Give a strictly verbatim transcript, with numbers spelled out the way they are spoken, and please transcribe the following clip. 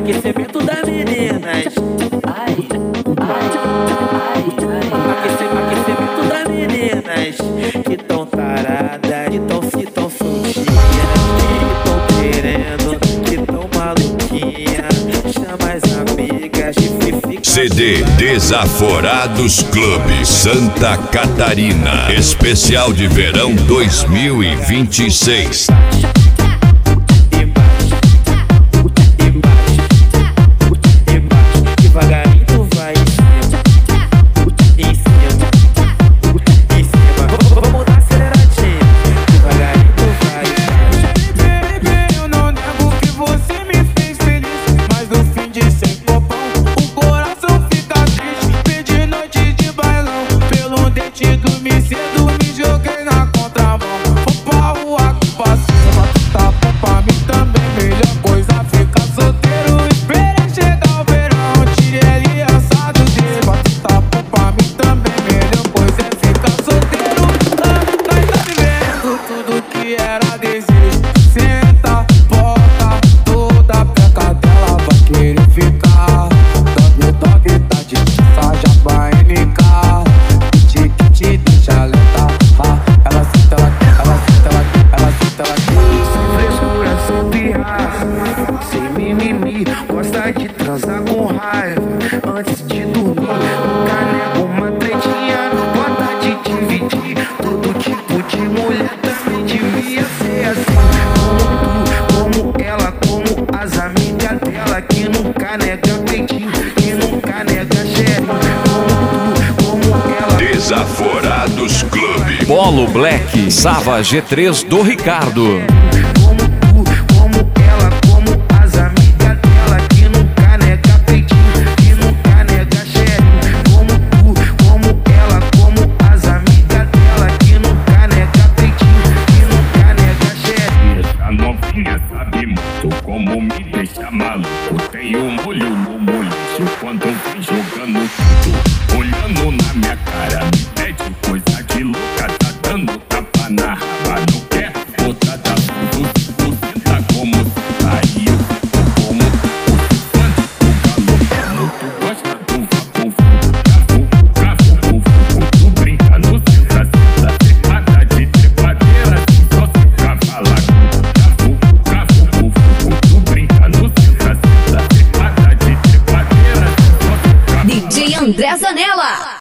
aquecimento das meninas. Ai, ai, ai, ai. Aquecimento, aquecimento das meninas que tão taradas, que tão se tão soltinhas, que tão querendo, que tão maluquinha. Chama as amigas e fica. C D Desaforados Clube Santa Catarina, especial de verão dois mil e vinte e seis. Dormi cedo, me joguei na contramão. Vou pra rua que passa, tá bom pra mim também. Melhor coisa ficar solteiro. Esperei chegar o verão, tirei ele assado dele. Tá bom pra mim também. Melhor coisa é ficar solteiro. Ah, nós tá vivendo tudo que era desejo. Senta, bota, toda a peca dela vai querer ficar. Dog, dog, tá de saja pra N K. Te deixa lenta, ah, ela senta, ela quer, ela senta, ela quer, ela senta, ela quer. Sem frescura, sem pirraça, sem mimimi, gosta de transar com raiva antes de dormir. Nunca nega uma tretinha, gosta de dividir. Todo tipo de mulher também devia ser assim. Como tu, como ela, como as amigas dela, que nunca nega peitinho, que nunca nega xerinho. Como tu, como ela. Desaforados Clube. Polo Black, Sava G três do Ricardo. Como tu, como ela, como as amigas dela, que nunca nega peitinho, que nunca nega xerinho. Como tu, como ela, como as amigas dela, que nunca nega peitinho, que nunca nega xerinho. Essa novinha sabe muito como me deixa maluco. Tem um molho no molejo quando vem jogando tudo. Olhando na minha cara, me pede coisa de louca. Tá dando tapa na raba, não quer botar da fundo. Você tá como tu tá e eu tô como tu. Quando tu galopando, tu gosta do vapor. Cavo, cavo, cavo, tu brinca no senta, senta. Trepada de trepadeira, só se cavalar. Cavo, cavo, cavo, tu brinca no senta, senta. Trepada de trepadeira, só se cavalar. D J André Zanella.